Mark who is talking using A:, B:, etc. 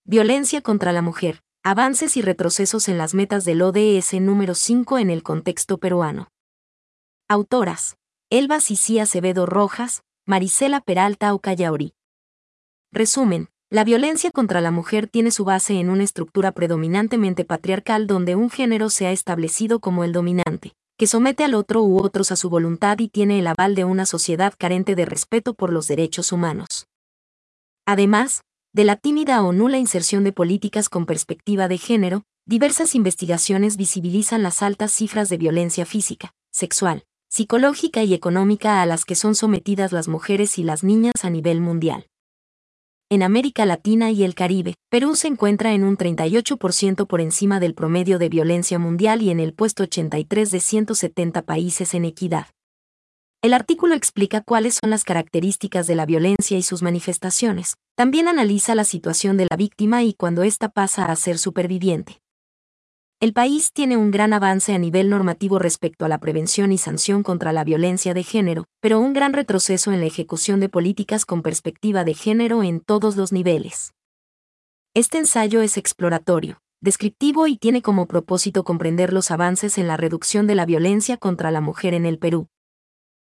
A: Violencia contra la mujer. Avances y retrocesos en las metas del ODS número 5 en el contexto peruano. Autoras: Elba Cici Acevedo Rojas, Marisela Peralta Ocallauri. Resumen: la violencia contra la mujer tiene su base en una estructura predominantemente patriarcal donde un género se ha establecido como el dominante, que somete al otro u otros a su voluntad y tiene el aval de una sociedad carente de respeto por los derechos humanos. Además de la tímida o nula inserción de políticas con perspectiva de género, diversas investigaciones visibilizan las altas cifras de violencia física, sexual, psicológica y económica a las que son sometidas las mujeres y las niñas a nivel mundial. En América Latina y el Caribe, Perú se encuentra en un 38% por encima del promedio de violencia mundial y en el puesto 83 de 170 países en equidad. El artículo explica cuáles son las características de la violencia y sus manifestaciones. También analiza la situación de la víctima y cuando ésta pasa a ser superviviente. El país tiene un gran avance a nivel normativo respecto a la prevención y sanción contra la violencia de género, pero un gran retroceso en la ejecución de políticas con perspectiva de género en todos los niveles. Este ensayo es exploratorio, descriptivo y tiene como propósito comprender los avances en la reducción de la violencia contra la mujer en el Perú,